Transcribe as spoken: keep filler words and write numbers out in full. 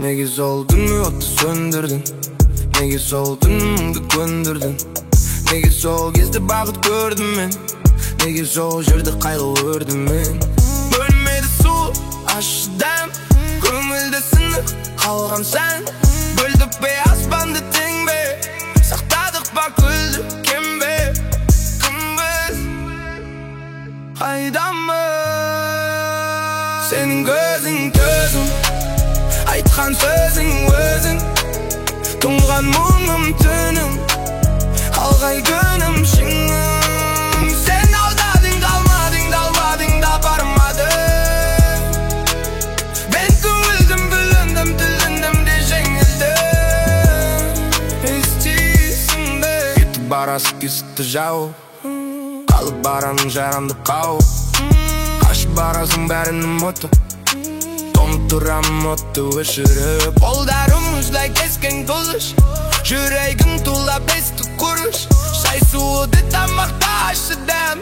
Неге жолдың отты сөндірдің? Неге жолдың мұңды көндірдің? Неге жол кезде бағыт көрдім мен? Неге жол жерді қайғы өрдім мен? Бөлмеді су, ащы дәм, көңілді сынық қалған сән. Бөлдік бе аспанды тең бе, сақтадық ба күлді кем бе? Кім біз, қайдамыз? Сенің көзің төзім, айтқан сөзің өзің. Тұнған мұңым түнім, алғай күнім шыңым. Сен алдадың, қалмадың, далбадың да бармадың. Мен түңілдім, бүліндім, түліндім де жеңілдім. Естисің бе? Кетіп барасы кесікті жау, қалып бараның жарамды қау. Қашып барасың бәрінің мұты, тонып тұрам отты өшіріп. Қолдарым ұзлай кескен қылыш, жүрегім тұла бесті құрыш. Шай суыды тамақта ащы дәм,